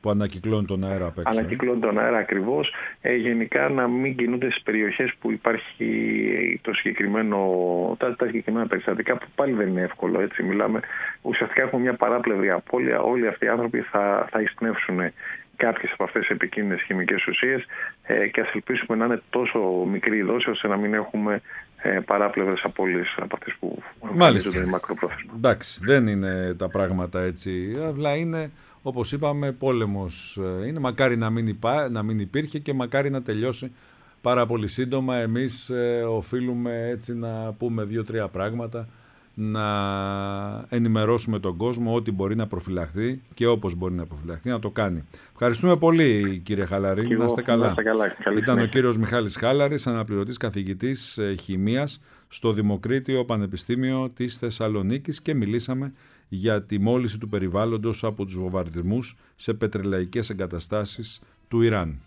Speaker 2: που ανακυκλώνουν τον αέρα απ' έξω.
Speaker 7: Ανακυκλώνουν τον αέρα ακριβώς. Γενικά να μην κινούνται στις περιοχές που υπάρχει τα συγκεκριμένα περιστατικά, που πάλι δεν είναι εύκολο. Έτσι, μιλάμε, ουσιαστικά έχουμε μια παράπλευρη απώλεια. Όλοι αυτοί οι άνθρωποι θα εισπνεύσουν κάποιες από αυτές τις επικίνδυνες χημικές ουσίες και ας ελπίσουμε να είναι τόσο μικρή η δόση ώστε να μην έχουμε παράπλευρες απώλειες από αυτές που εμφανίζονται μακροπρόθεσμα.
Speaker 2: Εντάξει, δεν είναι τα πράγματα έτσι, αλλά είναι, όπως είπαμε, πόλεμος. Είναι, μακάρι να μην υπήρχε και μακάρι να τελειώσει πάρα πολύ σύντομα. Εμείς οφείλουμε έτσι να πούμε 2-3 πράγματα, να ενημερώσουμε τον κόσμο ό,τι μπορεί να προφυλαχθεί και όπως μπορεί να προφυλαχθεί να το κάνει. Ευχαριστούμε πολύ, κύριε Χαλαρή. Να είστε καλά. Ήταν ο κύριος Μιχάλης Χάλαρης, αναπληρωτής καθηγητής χημείας στο Δημοκρίτιο Πανεπιστήμιο της Θεσσαλονίκης, και μιλήσαμε για τη μόλυνση του περιβάλλοντος από τους βομβαρδισμούς σε πετρελαϊκές εγκαταστάσεις του Ιράν.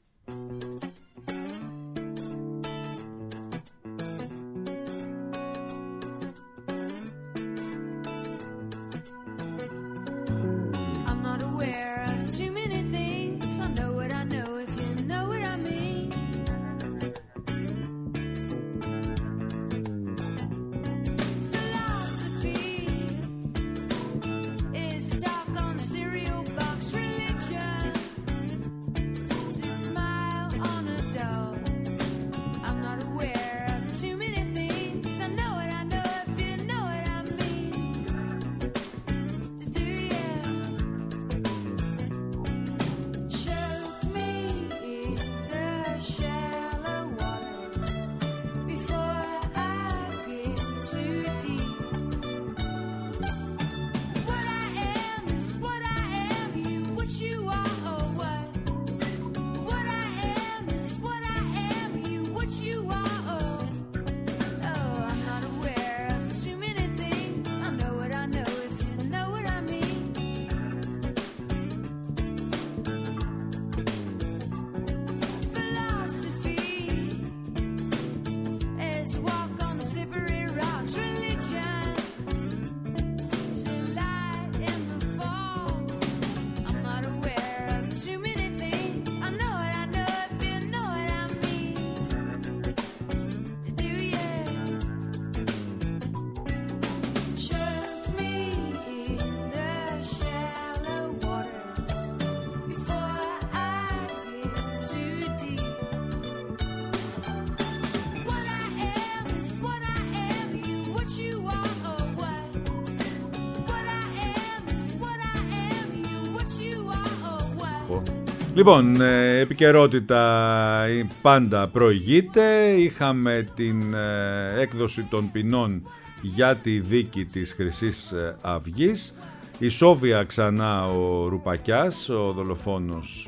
Speaker 2: Λοιπόν, επικαιρότητα πάντα προηγείται. Είχαμε την έκδοση των ποινών για τη δίκη της Χρυσής Αυγής. Η Σόβια ξανά ο Ρουπακιάς, ο δολοφόνος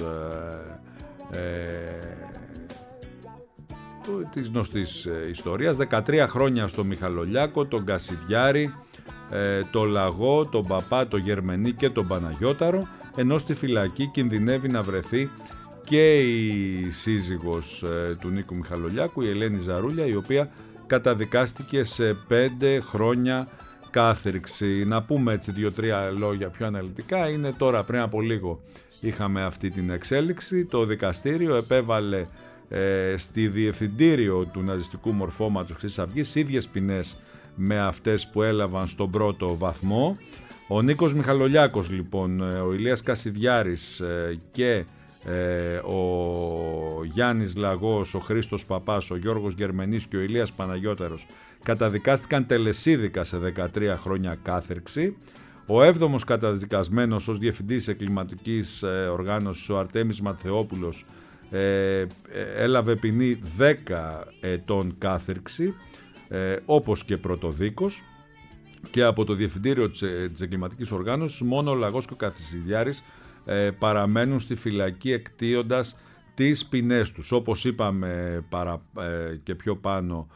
Speaker 2: της γνωστής ιστορίας. 13 χρόνια στο Μιχαλολιάκο, τον Κασιδιάρη, το Λαγό, τον Παπά, τον Γερμενή και τον Παναγιώταρο, ενώ στη φυλακή κινδυνεύει να βρεθεί και η σύζυγος του Νίκου Μιχαλολιάκου, η Ελένη Ζαρούλια, η οποία καταδικάστηκε σε 5 χρόνια κάθριξη. Να πούμε έτσι 2-3 λόγια πιο αναλυτικά. Είναι τώρα, πριν από λίγο είχαμε αυτή την εξέλιξη. Το δικαστήριο επέβαλε στη διευθυντήριο του ναζιστικού μορφώματος Χρυσής Αυγής ίδιες ποινές με αυτές που έλαβαν στον πρώτο βαθμό. Ο Νίκος Μιχαλολιάκος λοιπόν, ο Ηλίας Κασιδιάρης και ο Γιάννης Λαγός, ο Χρήστος Παπάς, ο Γιώργος Γερμενής και ο Ηλίας Παναγιώταρος καταδικάστηκαν τελεσίδικα σε 13 χρόνια κάθριξη. Ο 7ος καταδικασμένος ως διευθυντής εγκληματικής οργάνωσης, ο Αρτέμις Ματθεόπουλος, έλαβε ποινή 10 ετών κάθριξη, όπως και πρωτοδίκος. Και από το διευθυντήριο της εγκληματικής οργάνωσης μόνο ο Λαγός και ο Κασιδιάρης παραμένουν στη φυλακή εκτείοντας τις ποινές τους. Όπως είπαμε και πιο πάνω,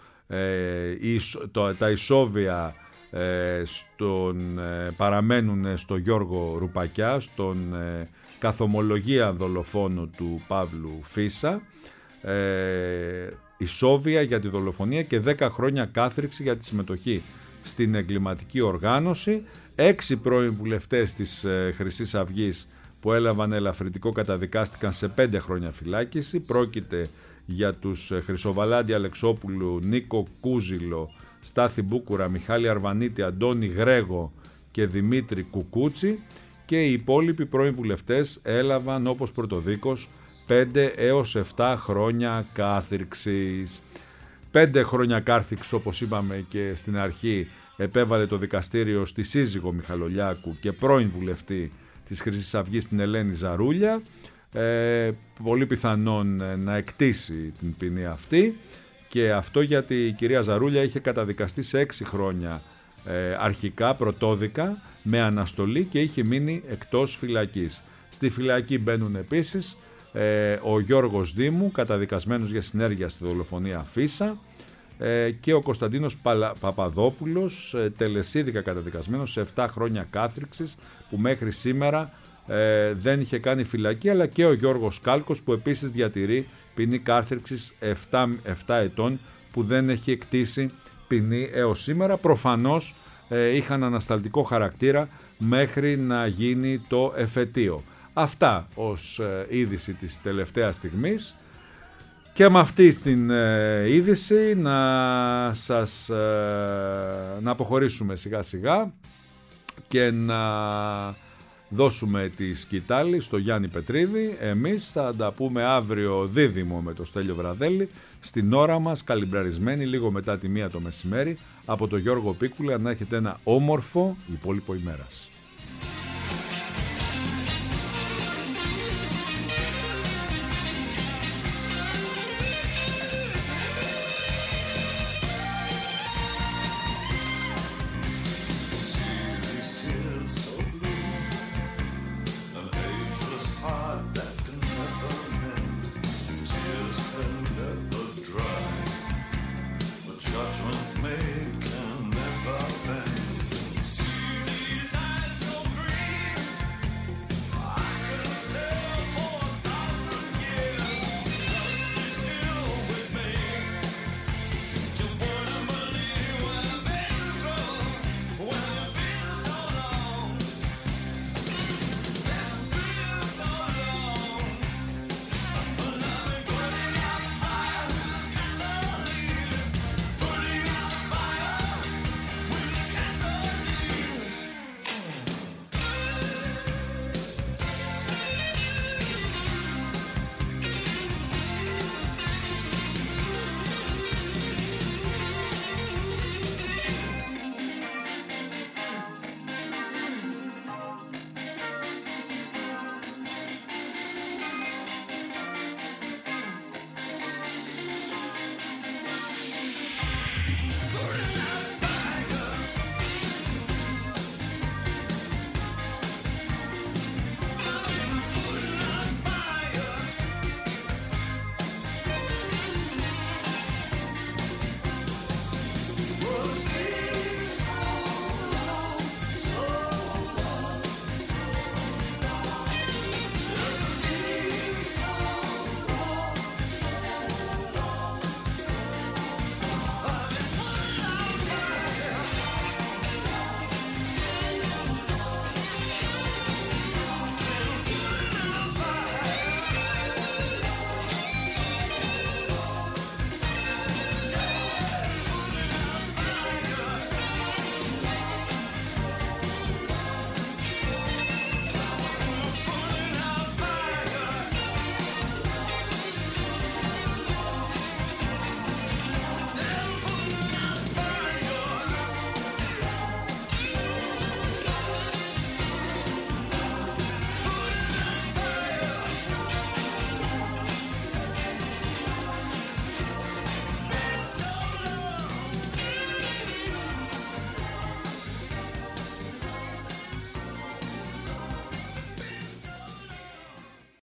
Speaker 2: τα ισόβια παραμένουν στο Γιώργο Ρουπακιά, στον καθομολογία δολοφόνο του Παύλου Φίσα, ισόβια για τη δολοφονία και 10 χρόνια κάθριξη για τη συμμετοχή στην εγκληματική οργάνωση. 6 πρώην βουλευτές της Χρυσής Αυγής που έλαβαν ελαφρυτικό καταδικάστηκαν σε 5 χρόνια φυλάκιση. Πρόκειται για τους Χρυσοβαλάντη Αλεξόπουλου, Νίκο Κούζιλο, Στάθη Μπούκουρα, Μιχάλη Αρβανίτη, Αντώνη Γρέγο και Δημήτρη Κουκούτσι, και οι υπόλοιποι πρώην βουλευτές έλαβαν όπως πρωτοδίκως 5 έως 7 χρόνια κάθυρξης. 5 χρόνια κάθυρξης, όπως είπαμε και στην αρχή, επέβαλε το δικαστήριο στη σύζυγο Μιχαλολιάκου και πρώην βουλευτή της Χρυσής Αυγής, την Ελένη Ζαρούλια. Πολύ πιθανόν να εκτίσει την ποινή αυτή, και αυτό γιατί η κυρία Ζαρούλια είχε καταδικαστεί σε 6 χρόνια αρχικά πρωτόδικα με αναστολή και είχε μείνει εκτός φυλακής. Στη φυλακή μπαίνουν επίσης ο Γιώργος Δήμου, καταδικασμένος για συνέργεια στη δολοφονία Φίσα, και ο Κωνσταντίνος Παπαδόπουλος, τελεσίδικα καταδικασμένος σε 7 χρόνια κάθριξης, που μέχρι σήμερα δεν είχε κάνει φυλακή, αλλά και ο Γιώργος Κάλκος, που επίσης διατηρεί ποινή κάθριξης 7 ετών, που δεν έχει εκτίσει ποινή έως σήμερα. Προφανώς είχαν ανασταλτικό χαρακτήρα μέχρι να γίνει το εφετείο. Αυτά ως είδηση της τελευταίας στιγμής. Και με αυτή την είδηση να αποχωρήσουμε σιγά σιγά και να δώσουμε τη σκητάλη στο Γιάννη Πετρίδη. Εμείς θα τα πούμε αύριο δίδυμο με το Στέλιο Βραδέλη, στην ώρα μας, καλυμπραρισμένη λίγο μετά τη 1 το μεσημέρι, από το Γιώργο Πίκουλα. Να έχετε ένα όμορφο υπόλοιπο ημέρας.